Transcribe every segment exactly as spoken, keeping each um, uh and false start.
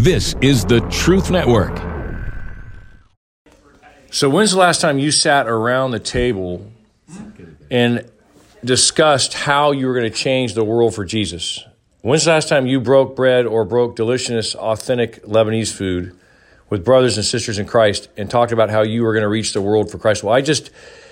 This is the Truth Network. So when's the last time you sat around the table and discussed how you were going to change the world for Jesus? When's the last time you broke bread or broke delicious, authentic Lebanese food with brothers and sisters in Christ and talked about how you were going to reach the world for Christ? Well, I just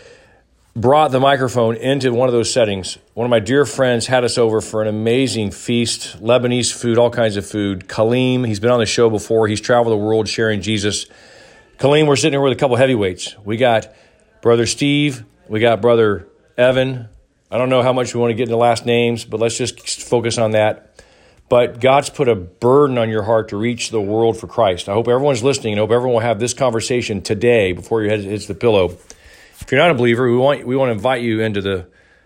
brought the microphone into one of those settings. One of my dear friends had us over for an amazing feast, Lebanese food, all kinds of food. Kaleem, he's been on the show before. He's traveled the world sharing Jesus. Kaleem, we're sitting here with a couple heavyweights. We got Brother Steve. We got Brother Evan. I don't know how much we want to get into last names, but let's just focus on that. But God's put a burden on your heart to reach the world for Christ. I hope everyone's listening and I hope everyone will have this conversation today before your head hits the pillow. If you're not a believer, we want we want to invite you into the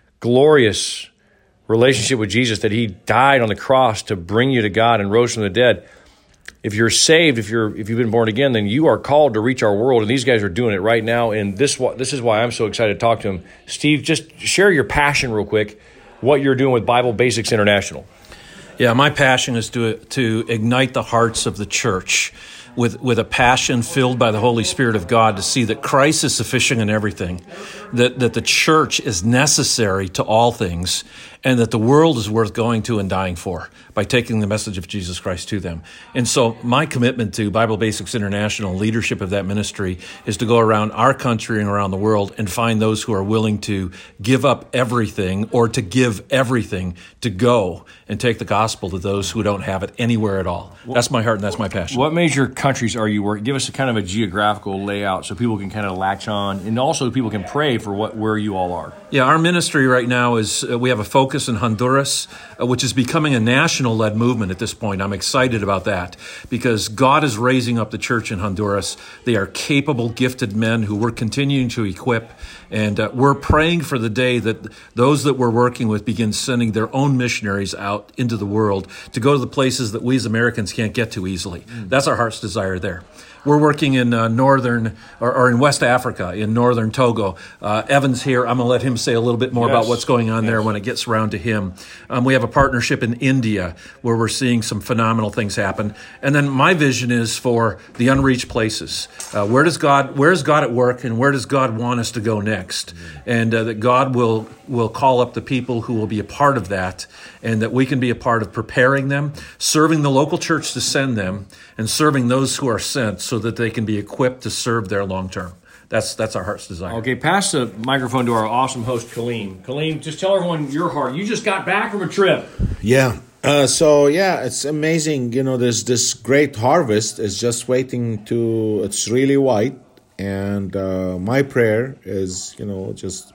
glorious relationship with Jesus, that he died on the cross to bring you to God and rose from the dead. If you're saved, if you're if you've been born again, then you are called to reach our world, and these guys are doing it right now. And this this is why I'm so excited to talk to them. Steve, just share your passion real quick, what you're doing with Bible Basics International. Yeah, my passion is to to ignite the hearts of the church with with a passion filled by the Holy Spirit of God to see that Christ is sufficient in everything, that that the church is necessary to all things, and that the world is worth going to and dying for by taking the message of Jesus Christ to them. And so my commitment to Bible Basics International, leadership of that ministry, is to go around our country and around the world and find those who are willing to give up everything or to give everything to go and take the gospel to those who don't have it anywhere at all. That's my heart and that's my passion. What major countries are you working? Give us a kind of a geographical layout so people can kind of latch on, and also people can pray for what where you all are. Yeah, our ministry right now is, uh, we have a focus in Honduras, uh, which is becoming a national-led movement at this point. I'm excited about that because God is raising up the church in Honduras. They are capable, gifted men who we're continuing to equip, and uh, we're praying for the day that those that we're working with begin sending their own missionaries out into the world to go to the places that we as Americans can't get to easily. Mm. That's our heart's desire there. We're working in uh, northern, or, or in West Africa, in northern Togo. Uh, Evan's here. I'm going to let him say a little bit more yes. about what's going on yes. there when it gets around to him. Um, we have a partnership in India where we're seeing some phenomenal things happen. And then my vision is for the unreached places. Uh, where does God, where is God at work, and where does God want us to go next? Mm-hmm. And uh, that God will will call up the people who will be a part of that, and that we can be a part of preparing them, serving the local church to send them, and serving those who are sent so that they can be equipped to serve there long term. That's that's our heart's desire. Okay, pass the microphone to our awesome host, Kaleem. Kaleem, just tell everyone your heart. You just got back from a trip. Yeah. Uh, so, yeah, it's amazing. You know, there's this great harvest is just waiting to, it's really white. And uh, my prayer is, you know, just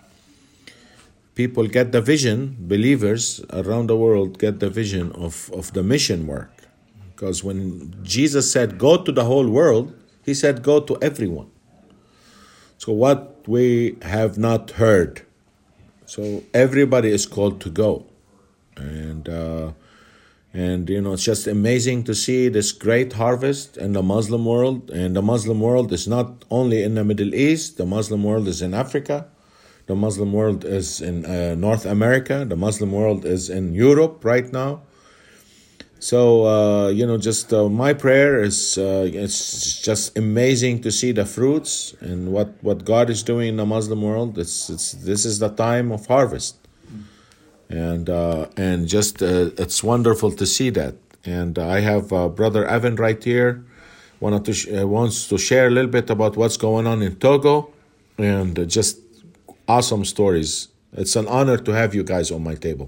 people get the vision, believers around the world get the vision of, of the mission work. Because when Jesus said, go to the whole world, he said, go to everyone. So what we have not heard. So everybody is called to go. And, uh, and you know, it's just amazing to see this great harvest in the Muslim world. And the Muslim world is not only in the Middle East. The Muslim world is in Africa. The Muslim world is in uh, North America. The Muslim world is in Europe right now. So, uh, you know, just uh, my prayer is uh, it's just amazing to see the fruits and what, what God is doing in the Muslim world. It's it's this is the time of harvest, and uh, and just uh, it's wonderful to see that. And I have uh, Brother Evan right here, wanted to sh- uh, wants to share a little bit about what's going on in Togo, and uh, just awesome stories. It's an honor to have you guys on my table.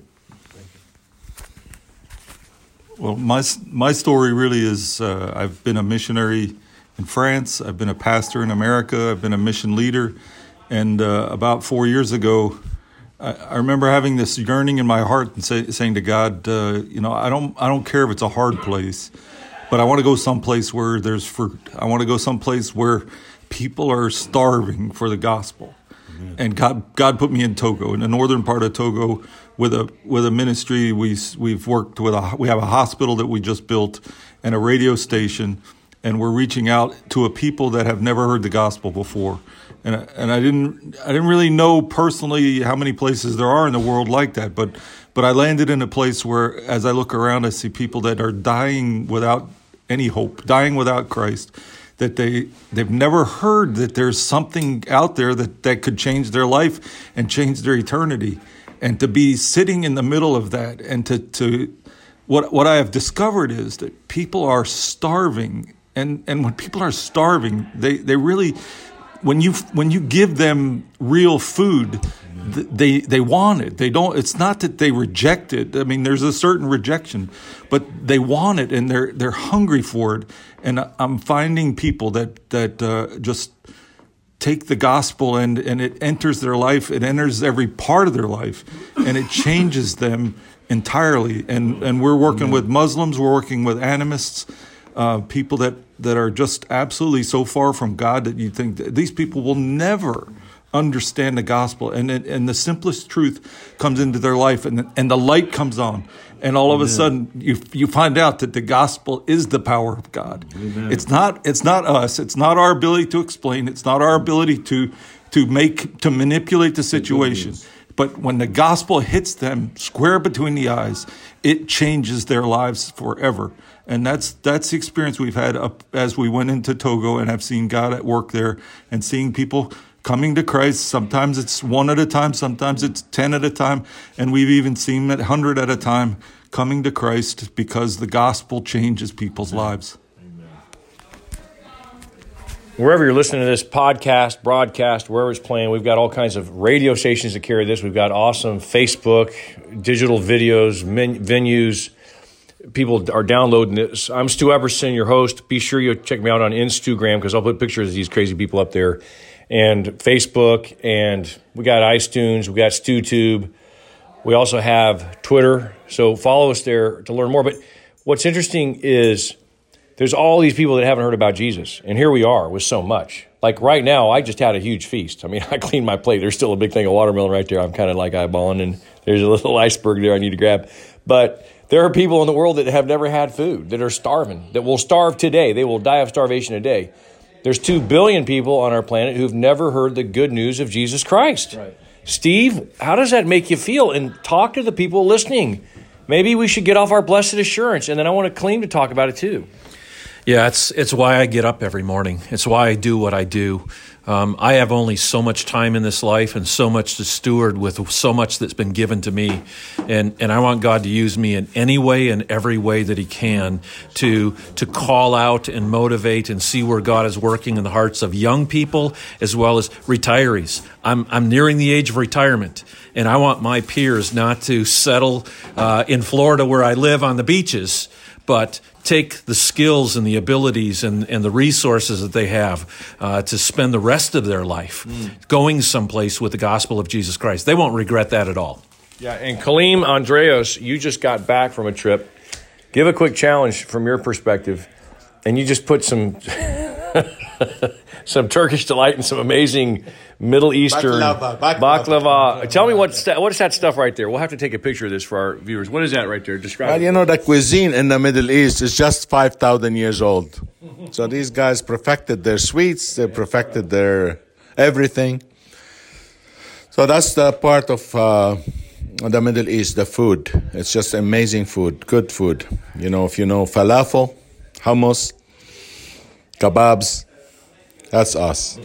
Well, my my story really is uh, I've been a missionary in France. I've been a pastor in America. I've been a mission leader. And uh, about four years ago, I, I remember having this yearning in my heart and say, saying to God, uh, you know, I don't I don't care if it's a hard place, but I want to go someplace where there's fruit. I want to go someplace where people are starving for the gospel. Mm-hmm. And God God put me in Togo, in the northern part of Togo. With a with a ministry, we we've worked with a we have a hospital that we just built, and a radio station, and we're reaching out to a people that have never heard the gospel before, and I, and I didn't I didn't really know personally how many places there are in the world like that, but but I landed in a place where, as I look around, I see people that are dying without any hope, dying without Christ, that they, they've never heard that there's something out there that, that could change their life and change their eternity. And to be sitting in the middle of that, and to, to what what I have discovered is that people are starving. And and when people are starving, they, they really, when you when you give them real food, they they want it. They don't. It's not that they reject it. I mean, there's a certain rejection, but they want it, and they're they're hungry for it. And I'm finding people that that uh, just take the gospel and and it enters their life. It enters every part of their life, and it changes them entirely. And and we're working with Muslims. We're working with animists. Uh, people that, that are just absolutely so far from God that you think that these people will never understand the gospel. And it, and the simplest truth comes into their life, and the, and the light comes on. And all of Amen. a sudden you you find out that the gospel is the power of God. Amen. It's not it's not us. It's not our ability to explain. It's not our ability to to make to manipulate the situation. But when the gospel hits them square between the eyes, it changes their lives forever. And that's that's the experience we've had up as we went into Togo and have seen God at work there and seeing people coming to Christ. Sometimes it's one at a time, sometimes it's ten at a time, and we've even seen it one hundred at a time coming to Christ because the gospel changes people's lives. Wherever you're listening to this podcast, broadcast, wherever it's playing, we've got all kinds of radio stations that carry this. We've got awesome Facebook, digital videos, men- venues. People are downloading this. I'm Stu Epperson, your host. Be sure you check me out on Instagram because I'll put pictures of these crazy people up there. And Facebook, and we got iTunes, we got StuTube. We also have Twitter. So follow us there to learn more. But what's interesting is there's all these people that haven't heard about Jesus. And here we are with so much. Like right now, I just had a huge feast. I mean, I cleaned my plate. There's still a big thing of watermelon right there. I'm kind of like eyeballing, and there's a little iceberg there I need to grab. But there are people in the world that have never had food, that are starving, that will starve today. They will die of starvation today. There's two billion people on our planet who've never heard the good news of Jesus Christ. Right. Steve, how does that make you feel? And talk to the people listening. Maybe we should get off our blessed assurance. And then I want to Kaleem to talk about it too. Yeah, it's it's why I get up every morning. It's why I do what I do. Um, I have only so much time in this life and so much to steward with so much that's been given to me. And and I want God to use me in any way and every way that he can to to call out and motivate and see where God is working in the hearts of young people as well as retirees. I'm I'm nearing the age of retirement, and I want my peers not to settle uh, in Florida where I live on the beaches, but take the skills and the abilities and, and the resources that they have uh, to spend the rest of their life mm. going someplace with the gospel of Jesus Christ. They won't regret that at all. Yeah, and Kaleem Andreos, you just got back from a trip. Give a quick challenge from your perspective, and you just put some some Turkish delight and some amazing Middle Eastern baklava. baklava. baklava. Tell me what st- what is that stuff right there? We'll have to take a picture of this for our viewers. What is that right there? Describe Well, it. you know, the cuisine in the Middle East is just five thousand years old. So these guys perfected their sweets, they perfected their everything. So that's the part of uh, the Middle East, the food. It's just amazing food, good food. You know, if you know falafel, hummus, kebabs, that's us.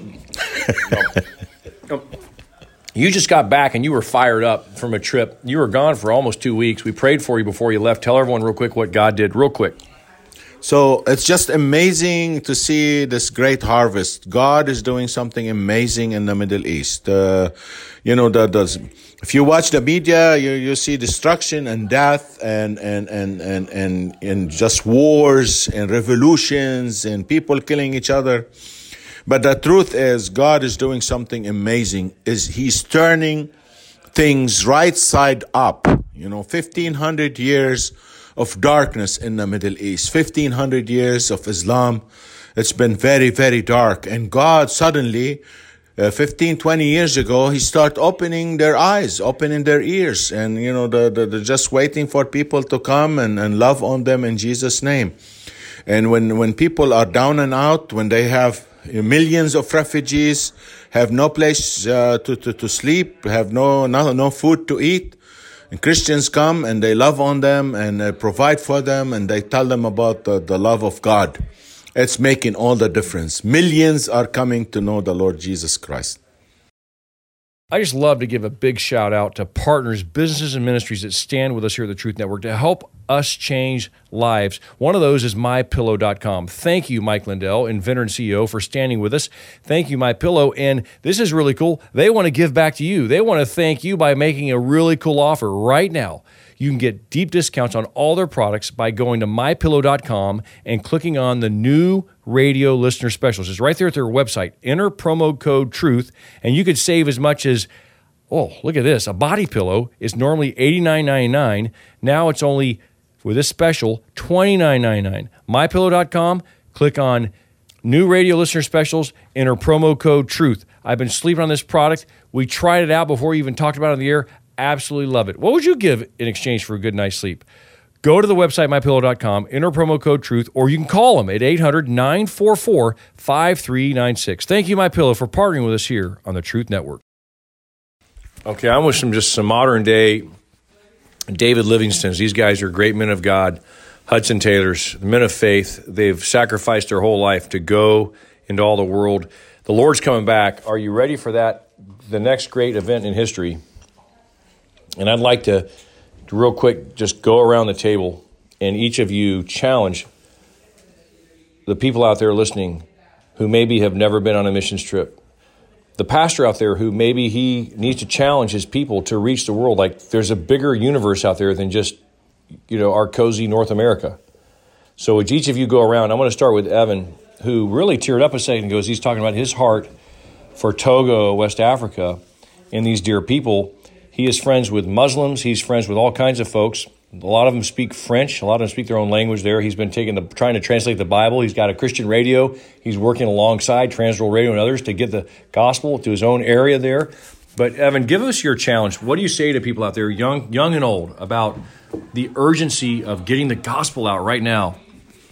You just got back and you were fired up from a trip. You were gone for almost two weeks. We prayed for you before you left. Tell everyone real quick what God did, real quick. So it's just amazing to see this great harvest. God is doing something amazing in the Middle East. Uh, you know, the, the, if you watch the media, you, you see destruction and death and, and, and, and, and, and just wars and revolutions and people killing each other. But the truth is, God is doing something amazing. Is He's turning things right side up. You know, fifteen hundred years of darkness in the Middle East, fifteen hundred years of Islam. It's been very, very dark. And God suddenly, uh, fifteen, twenty years ago, He started opening their eyes, opening their ears. And, you know, the, the, the just waiting for people to come and, and love on them in Jesus' name. And when, when people are down and out, when they have millions of refugees, have no place uh, to, to, to sleep, have no, no no food to eat, And Christians come and they love on them and they provide for them and they tell them about the, the love of God. It's making all the difference. Millions are coming to know the Lord Jesus Christ. I just love to give a big shout out to partners, businesses, and ministries that stand with us here at the Truth Network to help us change lives. One of those is my pillow dot com. Thank you, Mike Lindell, inventor and C E O, for standing with us. Thank you, MyPillow. And this is really cool. They want to give back to you. They want to thank you by making a really cool offer right now. You can get deep discounts on all their products by going to my pillow dot com and clicking on the new radio listener specials. It's right there at their website. Enter promo code TRUTH, and you could save as much as, oh, look at this. A body pillow is normally eighty-nine ninety-nine. Now it's only, with this special, twenty-nine ninety-nine. my pillow dot com, click on new radio listener specials, enter promo code TRUTH. I've been sleeping on this product. We tried it out before we even talked about it on the air. Absolutely love it. What would you give in exchange for a good night's sleep? Go to the website, my pillow dot com, enter promo code TRUTH, or you can call them at eight hundred nine four four five three nine six. Thank you, MyPillow, for partnering with us here on the Truth Network. Okay, I'm with some just some modern day David Livingstons. These guys are great men of God. Hudson Taylors, the men of faith. They've sacrificed their whole life to go into all the world. The Lord's coming back. Are you ready for that? The next great event in history. And I'd like to, to real quick just go around the table and each of you challenge the people out there listening who maybe have never been on a missions trip. The pastor out there who maybe he needs to challenge his people to reach the world. Like there's a bigger universe out there than just, you know, our cozy North America. So would each of you go around? I'm going to start with Evan, who really teared up a second ago as he's talking about his heart for Togo, West Africa, and these dear people. He is friends with Muslims. He's friends with all kinds of folks. A lot of them speak French. A lot of them speak their own language there. He's been taking the, trying to translate the Bible. He's got a Christian radio. He's working alongside Transworld Radio and others to get the gospel to his own area there. But Evan, give us your challenge. What do you say to people out there, young, young and old, about the urgency of getting the gospel out right now?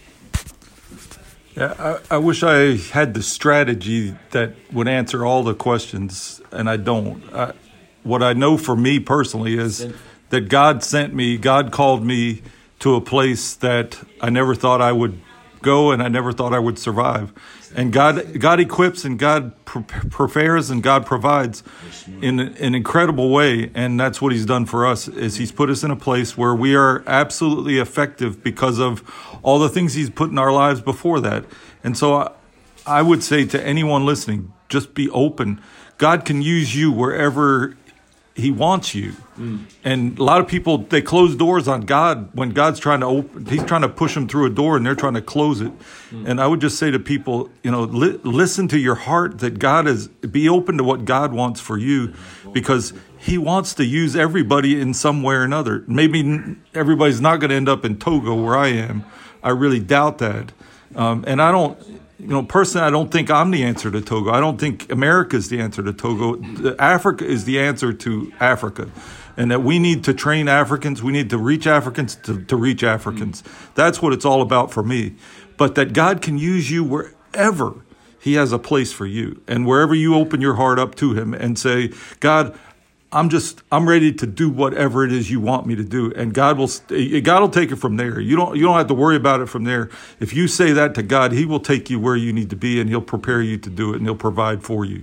Yeah, I, I wish I had the strategy that would answer all the questions, and I don't. I, What I know for me personally is that God sent me, God called me to a place that I never thought I would go and I never thought I would survive. And God God equips and God pre- prepares and God provides in an incredible way. And that's what he's done for us, is he's put us in a place where we are absolutely effective because of all the things he's put in our lives before that. And so I, I would say to anyone listening, just be open. God can use you wherever he wants you. Mm. And a lot of people, they close doors on God when God's trying to open, he's trying to push them through a door and they're trying to close it. Mm. And I would just say to people, you know, li- listen to your heart, that God is, be open to what God wants for you, because he wants to use everybody in some way or another. Maybe everybody's not going to end up in Togo where I am. I really doubt that. Um, and I don't, You know, personally, I don't think I'm the answer to Togo. I don't think America is the answer to Togo. Africa is the answer to Africa. And that we need to train Africans. We need to reach Africans to, to reach Africans. That's what it's all about for me. But that God can use you wherever he has a place for you. And wherever you open your heart up to him and say, God, I'm just, I'm ready to do whatever it is you want me to do. And God will, God will take it from there. You don't, you don't have to worry about it from there. If you say that to God, he will take you where you need to be and he'll prepare you to do it and he'll provide for you.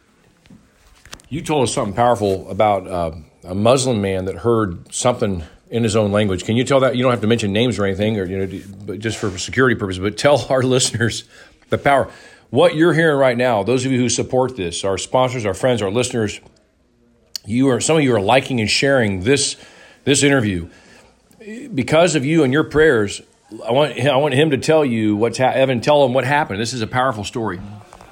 You told us something powerful about uh, a Muslim man that heard something in his own language. Can you tell that? You don't have to mention names or anything, or, you know, but just for security purposes, but tell our listeners the power. What you're hearing right now, those of you who support this, our sponsors, our friends, our listeners, You are some of you are liking and sharing this this interview because of you and your prayers. I want I want him to tell you what's ha- Evan. Tell him what happened. This is a powerful story.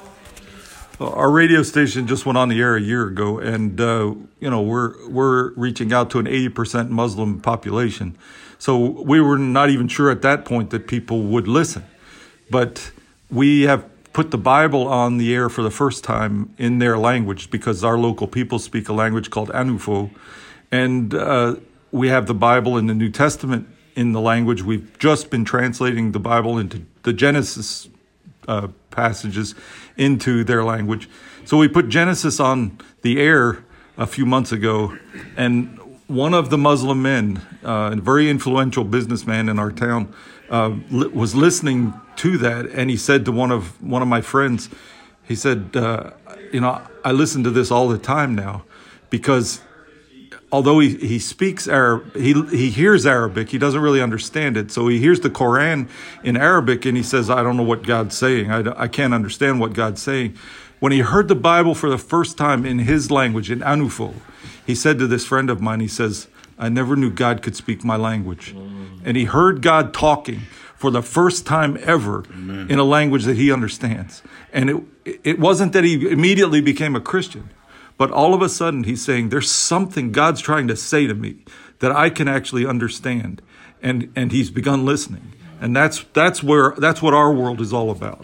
Our radio station just went on the air a year ago, and uh, you know we're we're reaching out to an eighty percent Muslim population. So we were not even sure at that point that people would listen, but we have put the Bible on the air for the first time in their language, because our local people speak a language called Anufo. And uh, we have the Bible and the New Testament in the language. We've just been translating the Bible into the Genesis uh, passages into their language. So we put Genesis on the air a few months ago, and one of the Muslim men, uh, a very influential businessman in our town, uh, li- was listening to that, and he said to one of one of my friends, he said, uh, you know, I listen to this all the time now, because although he, he speaks Arab, he he hears Arabic, he doesn't really understand it. So he hears the Quran in Arabic, and he says, I don't know what God's saying. I, I can't understand what God's saying. When he heard the Bible for the first time in his language, in Anufo, he said to this friend of mine, he says, I never knew God could speak my language. Mm. And he heard God talking for the first time ever Amen. In a language that he understands. And it it wasn't that he immediately became a Christian, but all of a sudden he's saying, there's something God's trying to say to me that I can actually understand. And and he's begun listening. And that's that's where that's what our world is all about.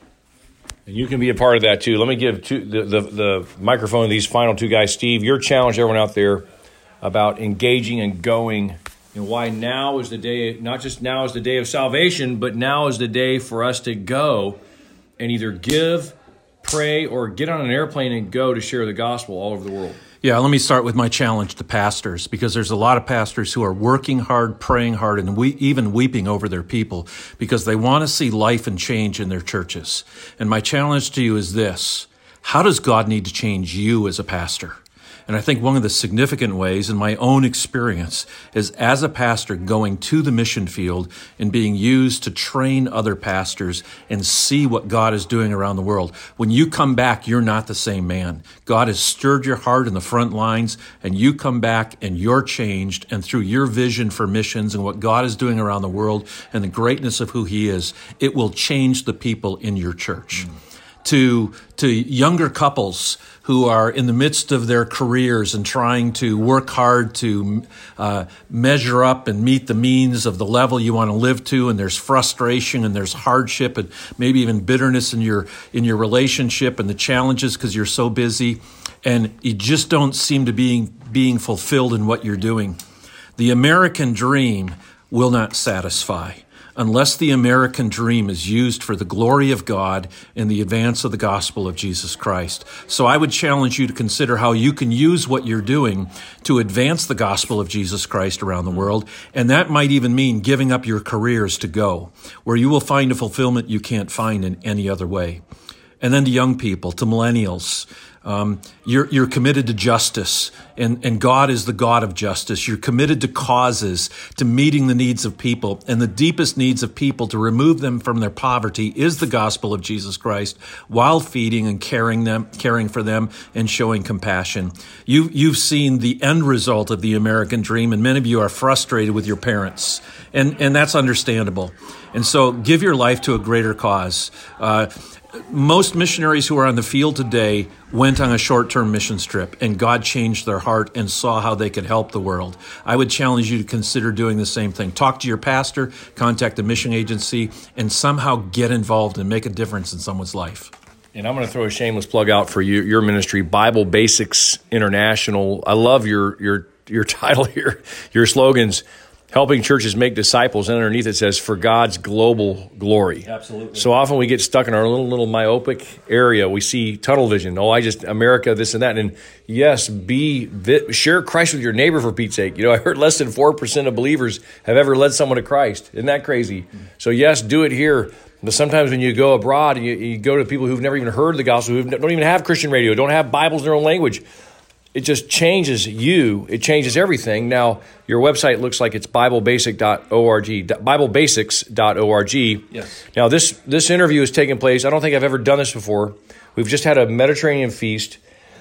And you can be a part of that too. Let me give two, the, the, the microphone to these final two guys. Steve, your challenge, everyone out there, about engaging and going, and why now is the day, not just now is the day of salvation, but now is the day for us to go and either give, pray, or get on an airplane and go to share the gospel all over the world. Yeah, let me start with my challenge to pastors, because there's a lot of pastors who are working hard, praying hard, and we, even weeping over their people because they want to see life and change in their churches. And my challenge to you is this: how does God need to change you as a pastor? And I think one of the significant ways in my own experience is as a pastor going to the mission field and being used to train other pastors and see what God is doing around the world. When you come back, you're not the same man. God has stirred your heart in the front lines, and you come back and you're changed. And through your vision for missions and what God is doing around the world and the greatness of who he is, it will change the people in your church. Mm. To, to younger couples who are in the midst of their careers and trying to work hard to uh, measure up and meet the means of the level you want to live to, and there's frustration and there's hardship and maybe even bitterness in your in your relationship and the challenges because you're so busy and you just don't seem to be being fulfilled in what you're doing. The American dream will not satisfy unless the American dream is used for the glory of God and the advance of the gospel of Jesus Christ. So I would challenge you to consider how you can use what you're doing to advance the gospel of Jesus Christ around the world. And that might even mean giving up your careers to go, where you will find a fulfillment you can't find in any other way. And then to young people, to millennials, Um, you're, you're committed to justice, and, and God is the God of justice. You're committed to causes, to meeting the needs of people, and the deepest needs of people, to remove them from their poverty, is the gospel of Jesus Christ, while feeding and caring them, caring for them, and showing compassion. You, you've seen the end result of the American dream, and many of you are frustrated with your parents, and, and that's understandable. And so give your life to a greater cause. Uh, Most missionaries who are on the field today went on a short-term mission trip, and God changed their heart and saw how they could help the world. I would challenge you to consider doing the same thing. Talk to your pastor, contact a mission agency, and somehow get involved and make a difference in someone's life. And I'm going to throw a shameless plug out for you, your ministry, Bible Basics International. I love your your your title here, your slogans. Helping churches make disciples, and underneath it says, for God's global glory. Absolutely. So often we get stuck in our little, little myopic area. We see tunnel vision. Oh, I just, America, this and that. And yes, be share Christ with your neighbor, for Pete's sake. You know, I heard less than four percent of believers have ever led someone to Christ. Isn't that crazy? So yes, do it here. But sometimes when you go abroad, and you, you go to people who've never even heard the gospel, who don't even have Christian radio, don't have Bibles in their own language. It just changes you. It changes everything. Now, your website looks like it's bible basic dot org, bible basics dot org. Yes. Now, this this interview is taking place. I don't think I've ever done this before. We've just had a Mediterranean feast,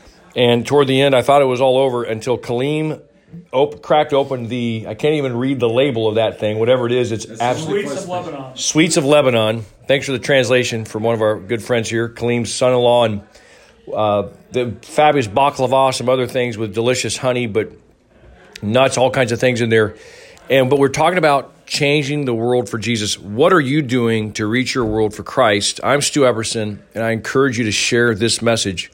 and toward the end, I thought it was all over until Kaleem op- cracked open the, I can't even read the label of that thing, whatever it is. It's, it's absolutely Sweets of Lebanon. Sweets of Lebanon. Thanks for the translation from one of our good friends here, Kaleem's son-in-law, and Uh, the fabulous baklava, some other things with delicious honey, but nuts, all kinds of things in there. And but we're talking about changing the world for Jesus. What are you doing to reach your world for Christ? I'm Stu Epperson, and I encourage you to share this message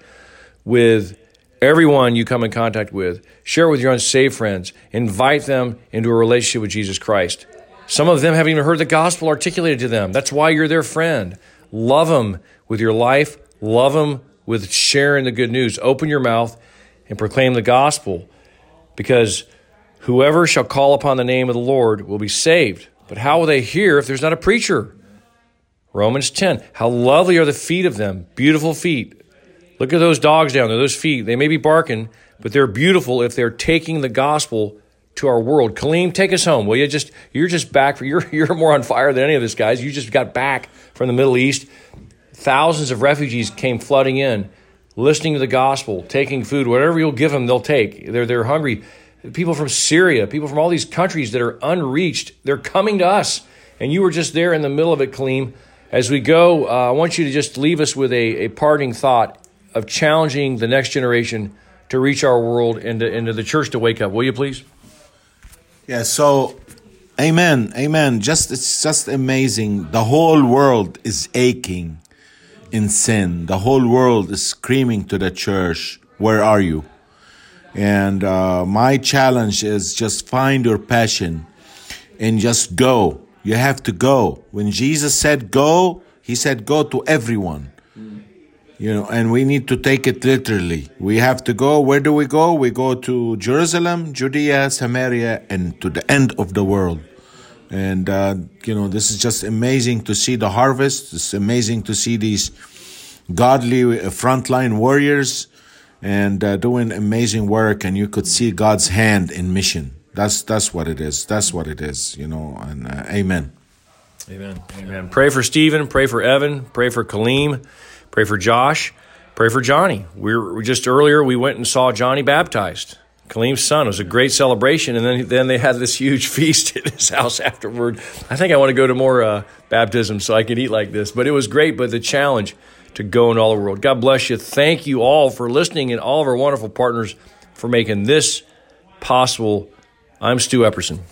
with everyone you come in contact with. Share it with your unsaved friends. Invite them into a relationship with Jesus Christ. Some of them haven't even heard the gospel articulated to them. That's why you're their friend. Love them with your life. Love them with sharing the good news. Open your mouth and proclaim the gospel, because Whoever shall call upon the name of the Lord will be saved. But how will they hear if there's not a preacher? Romans ten. How lovely are the feet of them, beautiful feet. Look at those dogs down there, those feet. They may be barking, but they're beautiful if they're taking the gospel to our world. Kaleem, take us home, will you? Just you're just back. You're you're more on fire than any of this, guys. You just got back from the Middle East. Thousands of refugees came flooding in, listening to the gospel, taking food. Whatever you'll give them, they'll take. They're they're hungry. People from Syria, people from all these countries that are unreached, they're coming to us. And you were just there in the middle of it, Kaleem. As we go, uh, I want you to just leave us with a, a parting thought of challenging the next generation to reach our world and to, and to the church to wake up. Will you please? Yeah, so, amen, amen. Just It's just amazing. The whole world is aching in sin. The whole world is screaming to the church, where are you? And uh, my challenge is just find your passion and just go. You have to go. When Jesus said go, he said go to everyone. You know, and we need to take it literally. We have to go. Where do we go? We go to Jerusalem, Judea, Samaria, and to the end of the world. And, uh, you know, this is just amazing to see the harvest. It's amazing to see these godly frontline warriors and uh, doing amazing work. And you could see God's hand in mission. That's that's what it is. That's what it is, you know, and uh, amen. Amen. Amen. Pray for Stephen. Pray for Evan. Pray for Kaleem. Pray for Josh. Pray for Johnny. We were just earlier, we went and saw Johnny baptized, Kaleem's son. It was a great celebration. And then, then they had this huge feast at his house afterward. I think I want to go to more uh, baptisms so I can eat like this. But it was great. But the challenge to go into all the world. God bless you. Thank you all for listening and all of our wonderful partners for making this possible. I'm Stu Epperson.